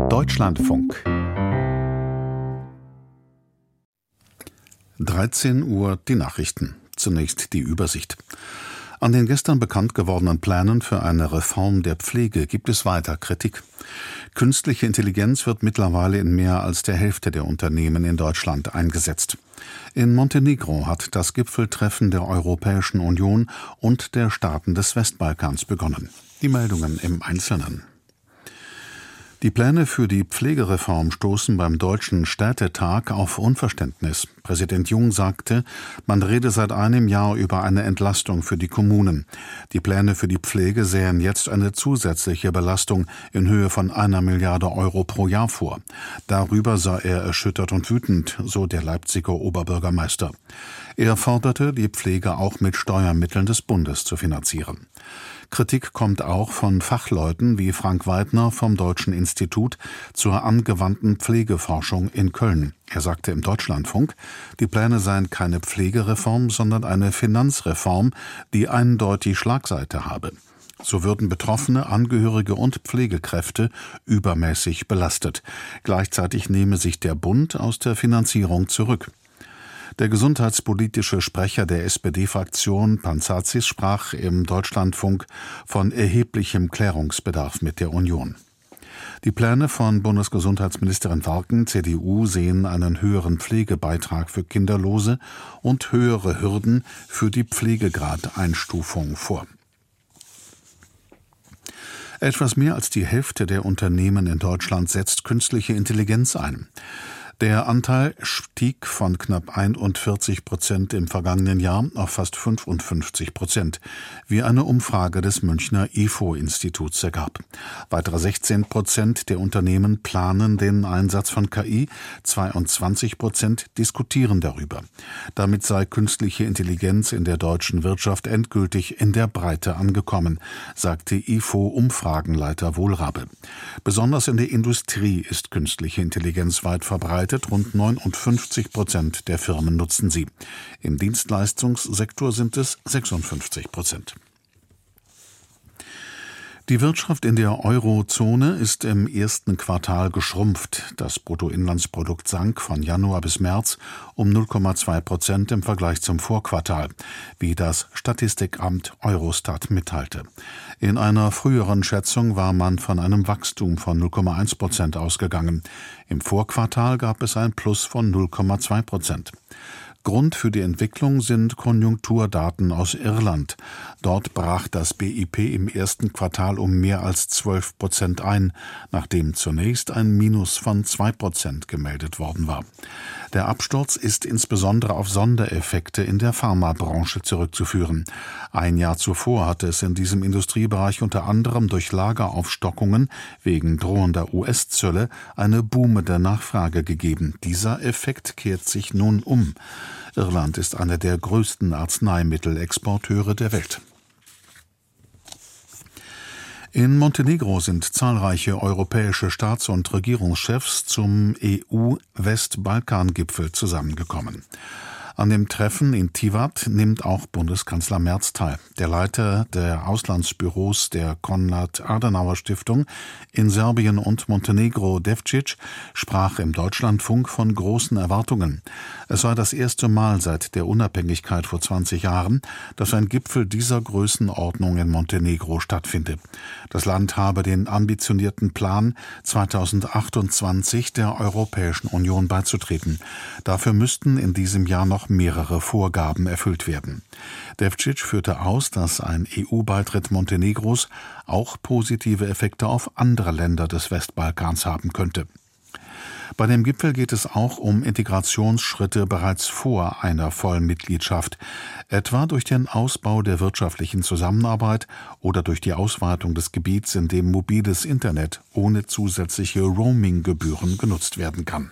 Deutschlandfunk 13 Uhr die Nachrichten. Zunächst die Übersicht. An den gestern bekannt gewordenen Plänen für eine Reform der Pflege gibt es weiter Kritik. Künstliche Intelligenz wird mittlerweile in mehr als der Hälfte der Unternehmen in Deutschland eingesetzt. In Montenegro hat das Gipfeltreffen der Europäischen Union und der Staaten des Westbalkans begonnen. Die Meldungen im Einzelnen. Die Pläne für die Pflegereform stoßen beim Deutschen Städtetag auf Unverständnis. Präsident Jung sagte, man rede seit einem Jahr über eine Entlastung für die Kommunen. Die Pläne für die Pflege sähen jetzt eine zusätzliche Belastung in Höhe von 1 Milliarde Euro pro Jahr vor. Darüber sei er erschüttert und wütend, so der Leipziger Oberbürgermeister. Er forderte, die Pflege auch mit Steuermitteln des Bundes zu finanzieren. Kritik kommt auch von Fachleuten wie Frank Weidner vom Deutschen Institut zur angewandten Pflegeforschung in Köln. Er sagte im Deutschlandfunk, die Pläne seien keine Pflegereform, sondern eine Finanzreform, die eindeutig Schlagseite habe. So würden Betroffene, Angehörige und Pflegekräfte übermäßig belastet. Gleichzeitig nehme sich der Bund aus der Finanzierung zurück. Der gesundheitspolitische Sprecher der SPD-Fraktion, Panzazis, sprach im Deutschlandfunk von erheblichem Klärungsbedarf mit der Union. Die Pläne von Bundesgesundheitsministerin Warken, CDU, sehen einen höheren Pflegebeitrag für Kinderlose und höhere Hürden für die Pflegegradeinstufung vor. Etwas mehr als die Hälfte der Unternehmen in Deutschland setzt künstliche Intelligenz ein. Der Anteil stieg von knapp 41% im vergangenen Jahr auf fast 55%, wie eine Umfrage des Münchner IFO-Instituts ergab. Weitere 16% der Unternehmen planen den Einsatz von KI, 22% diskutieren darüber. Damit sei künstliche Intelligenz in der deutschen Wirtschaft endgültig in der Breite angekommen, sagte IFO-Umfragenleiter Wohlrabe. Besonders in der Industrie ist künstliche Intelligenz weit verbreitet. Rund 59% der Firmen nutzen sie. Im Dienstleistungssektor sind es 56%. Die Wirtschaft in der Eurozone ist im ersten Quartal geschrumpft. Das Bruttoinlandsprodukt sank von Januar bis März um 0,2% im Vergleich zum Vorquartal, wie das Statistikamt Eurostat mitteilte. In einer früheren Schätzung war man von einem Wachstum von 0,1% ausgegangen. Im Vorquartal gab es ein Plus von 0,2%. Grund für die Entwicklung sind Konjunkturdaten aus Irland. Dort brach das BIP im ersten Quartal um mehr als 12% ein, nachdem zunächst ein Minus von 2% gemeldet worden war. Der Absturz ist insbesondere auf Sondereffekte in der Pharmabranche zurückzuführen. Ein Jahr zuvor hatte es in diesem Industriebereich unter anderem durch Lageraufstockungen wegen drohender US-Zölle eine boomende Nachfrage gegeben. Dieser Effekt kehrt sich nun um. Irland ist einer der größten Arzneimittelexporteure der Welt. In Montenegro sind zahlreiche europäische Staats- und Regierungschefs zum EU-Westbalkan-Gipfel zusammengekommen. An dem Treffen in Tivat nimmt auch Bundeskanzler Merz teil. Der Leiter der Auslandsbüros der Konrad-Adenauer-Stiftung in Serbien und Montenegro, Devčić, sprach im Deutschlandfunk von großen Erwartungen. Es sei das erste Mal seit der Unabhängigkeit vor 20 Jahren, dass ein Gipfel dieser Größenordnung in Montenegro stattfinde. Das Land habe den ambitionierten Plan, 2028 der Europäischen Union beizutreten. Dafür müssten in diesem Jahr noch mehrere Vorgaben erfüllt werden. Devčić führte aus, dass ein EU-Beitritt Montenegros auch positive Effekte auf andere Länder des Westbalkans haben könnte. Bei dem Gipfel geht es auch um Integrationsschritte bereits vor einer Vollmitgliedschaft, etwa durch den Ausbau der wirtschaftlichen Zusammenarbeit oder durch die Ausweitung des Gebiets, in dem mobiles Internet ohne zusätzliche Roaming-Gebühren genutzt werden kann.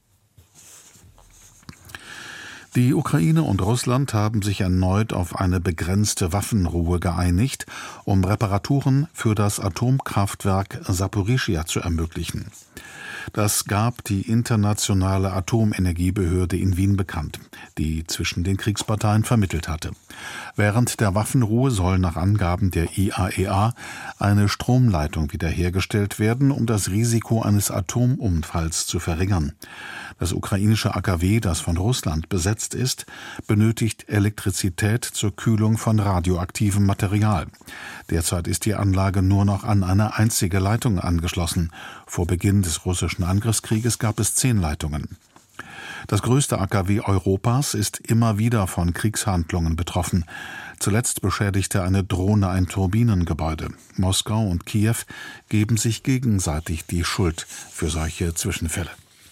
Die Ukraine und Russland haben sich erneut auf eine begrenzte Waffenruhe geeinigt, um Reparaturen für das Atomkraftwerk Saporischschja zu ermöglichen. Das gab die Internationale Atomenergiebehörde in Wien bekannt, die zwischen den Kriegsparteien vermittelt hatte. Während der Waffenruhe soll nach Angaben der IAEA eine Stromleitung wiederhergestellt werden, um das Risiko eines Atomunfalls zu verringern. Das ukrainische AKW, das von Russland besetzt ist, benötigt Elektrizität zur Kühlung von radioaktivem Material. Derzeit ist die Anlage nur noch an eine einzige Leitung angeschlossen. Vor Beginn des russischen Angriffskrieges gab es 10 Leitungen. Das größte AKW Europas ist immer wieder von Kriegshandlungen betroffen. Zuletzt beschädigte eine Drohne ein Turbinengebäude. Moskau und Kiew geben sich gegenseitig die Schuld für solche Zwischenfälle.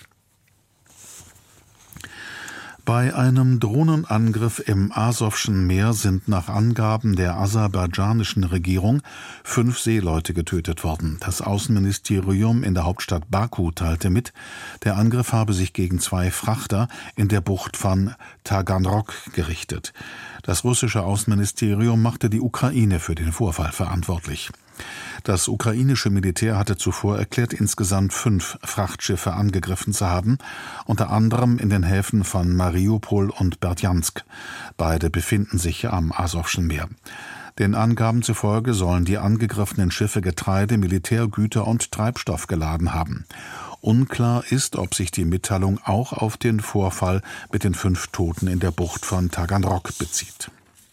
Bei einem Drohnenangriff im Asowschen Meer sind nach Angaben der aserbaidschanischen Regierung 5 Seeleute getötet worden. Das Außenministerium in der Hauptstadt Baku teilte mit, der Angriff habe sich gegen 2 Frachter in der Bucht von Taganrog gerichtet. Das russische Außenministerium machte die Ukraine für den Vorfall verantwortlich. Das ukrainische Militär hatte zuvor erklärt, insgesamt 5 Frachtschiffe angegriffen zu haben, unter anderem in den Häfen von Mariupol und Berdjansk. Beide befinden sich am Asowschen Meer. Den Angaben zufolge sollen die angegriffenen Schiffe Getreide, Militärgüter und Treibstoff geladen haben. Unklar ist, ob sich die Mitteilung auch auf den Vorfall mit den 5 Toten in der Bucht von Taganrog bezieht.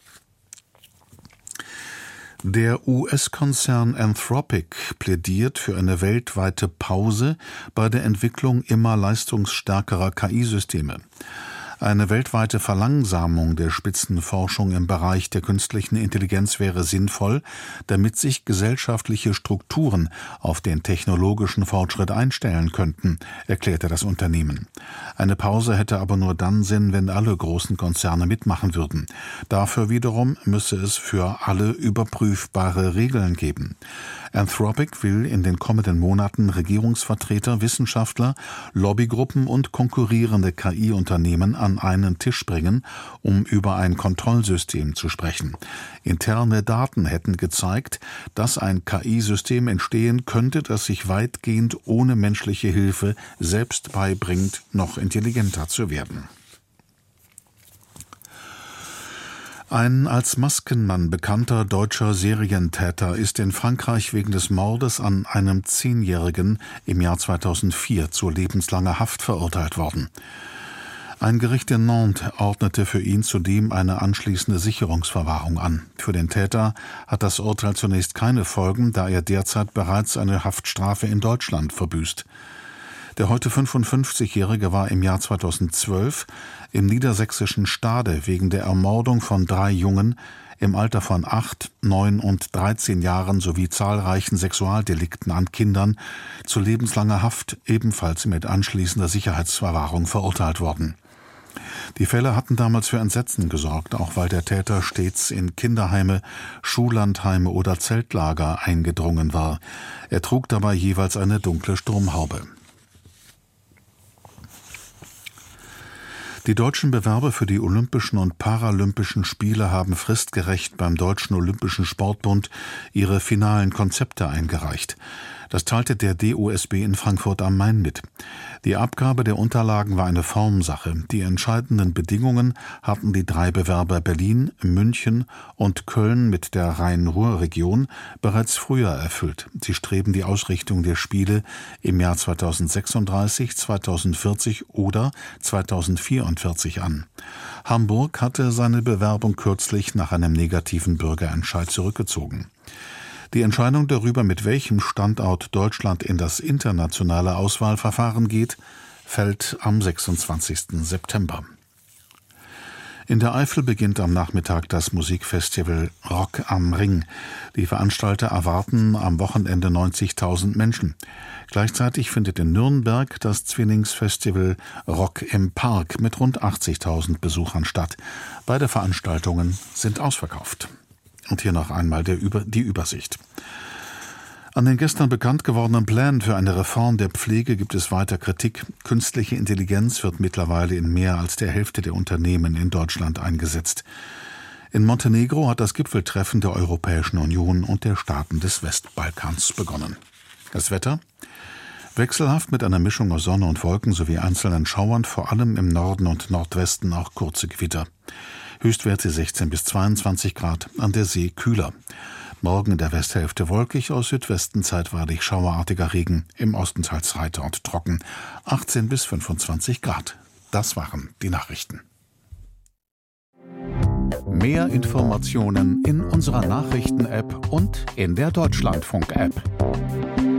Der US-Konzern Anthropic plädiert für eine weltweite Pause bei der Entwicklung immer leistungsstärkerer KI-Systeme. Eine weltweite Verlangsamung der Spitzenforschung im Bereich der künstlichen Intelligenz wäre sinnvoll, damit sich gesellschaftliche Strukturen auf den technologischen Fortschritt einstellen könnten, erklärte das Unternehmen. Eine Pause hätte aber nur dann Sinn, wenn alle großen Konzerne mitmachen würden. Dafür wiederum müsse es für alle überprüfbare Regeln geben. Anthropic will in den kommenden Monaten Regierungsvertreter, Wissenschaftler, Lobbygruppen und konkurrierende KI-Unternehmen an einen Tisch bringen, um über ein Kontrollsystem zu sprechen. Interne Daten hätten gezeigt, dass ein KI-System entstehen könnte, das sich weitgehend ohne menschliche Hilfe selbst beibringt, noch intelligenter zu werden. Ein als Maskenmann bekannter deutscher Serientäter ist in Frankreich wegen des Mordes an einem 10-Jährigen im Jahr 2004 zu lebenslanger Haft verurteilt worden. Ein Gericht in Nantes ordnete für ihn zudem eine anschließende Sicherungsverwahrung an. Für den Täter hat das Urteil zunächst keine Folgen, da er derzeit bereits eine Haftstrafe in Deutschland verbüßt. Der heute 55-Jährige war im Jahr 2012 im niedersächsischen Stade wegen der Ermordung von 3 Jungen im Alter von 8, 9 und 13 Jahren sowie zahlreichen Sexualdelikten an Kindern zu lebenslanger Haft, ebenfalls mit anschließender Sicherheitsverwahrung verurteilt worden. Die Fälle hatten damals für Entsetzen gesorgt, auch weil der Täter stets in Kinderheime, Schullandheime oder Zeltlager eingedrungen war. Er trug dabei jeweils eine dunkle Sturmhaube. Die deutschen Bewerber für die Olympischen und Paralympischen Spiele haben fristgerecht beim Deutschen Olympischen Sportbund ihre finalen Konzepte eingereicht. Das teilte der DOSB in Frankfurt am Main mit. Die Abgabe der Unterlagen war eine Formsache. Die entscheidenden Bedingungen hatten die 3 Bewerber Berlin, München und Köln mit der Rhein-Ruhr-Region bereits früher erfüllt. Sie streben die Ausrichtung der Spiele im Jahr 2036, 2040 oder 2044 an. Hamburg hatte seine Bewerbung kürzlich nach einem negativen Bürgerentscheid zurückgezogen. Die Entscheidung darüber, mit welchem Standort Deutschland in das internationale Auswahlverfahren geht, fällt am 26. September. In der Eifel beginnt am Nachmittag das Musikfestival Rock am Ring. Die Veranstalter erwarten am Wochenende 90.000 Menschen. Gleichzeitig findet in Nürnberg das Zwillingsfestival Rock im Park mit rund 80.000 Besuchern statt. Beide Veranstaltungen sind ausverkauft. Und hier noch einmal die Übersicht. An den gestern bekannt gewordenen Plänen für eine Reform der Pflege gibt es weiter Kritik. Künstliche Intelligenz wird mittlerweile in mehr als der Hälfte der Unternehmen in Deutschland eingesetzt. In Montenegro hat das Gipfeltreffen der Europäischen Union und der Staaten des Westbalkans begonnen. Das Wetter: Wechselhaft mit einer Mischung aus Sonne und Wolken sowie einzelnen Schauern, vor allem im Norden und Nordwesten auch kurze Gewitter. Höchstwerte 16 bis 22 Grad, an der See kühler. Morgen in der Westhälfte wolkig, aus Südwesten zeitweilig schauerartiger Regen, im Osten teils heiter und trocken, 18 bis 25 Grad. Das waren die Nachrichten. Mehr Informationen in unserer Nachrichten-App und in der Deutschlandfunk-App.